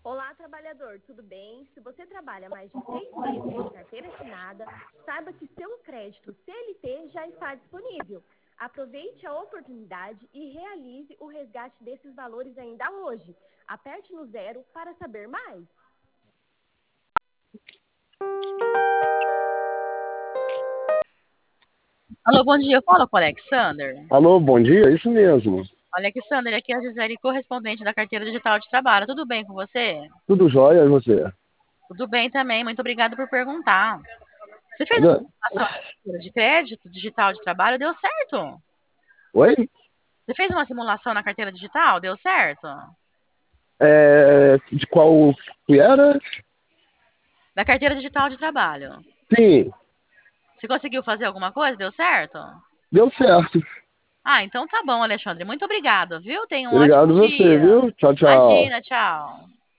Olá, trabalhador, tudo bem? Se você trabalha mais de 6 meses sem carteira assinada, saiba que seu crédito CLT já está disponível. Aproveite a oportunidade e realize o resgate desses valores ainda hoje. Aperte no 0 para saber mais. Alô, bom dia. Eu falo com o Alexander. Alô, bom dia, isso mesmo. Alexander, aqui é a Gisele, correspondente da Carteira Digital de Trabalho. Tudo bem com você? Tudo jóia, e você? Tudo bem também. Muito obrigada por perguntar. Você fez uma Olha, simulação na carteira de crédito digital de trabalho? Deu certo? oi? Você fez uma simulação na carteira digital? Deu certo? De qual que era? Da carteira digital de trabalho. Sim, Você conseguiu fazer alguma coisa? Deu certo? deu certo. Ah, então tá bom, Alexandre. Muito obrigada, viu? Tenha um ótimo Obrigado você, dia. viu? Tchau, tchau. Imagina, tchau.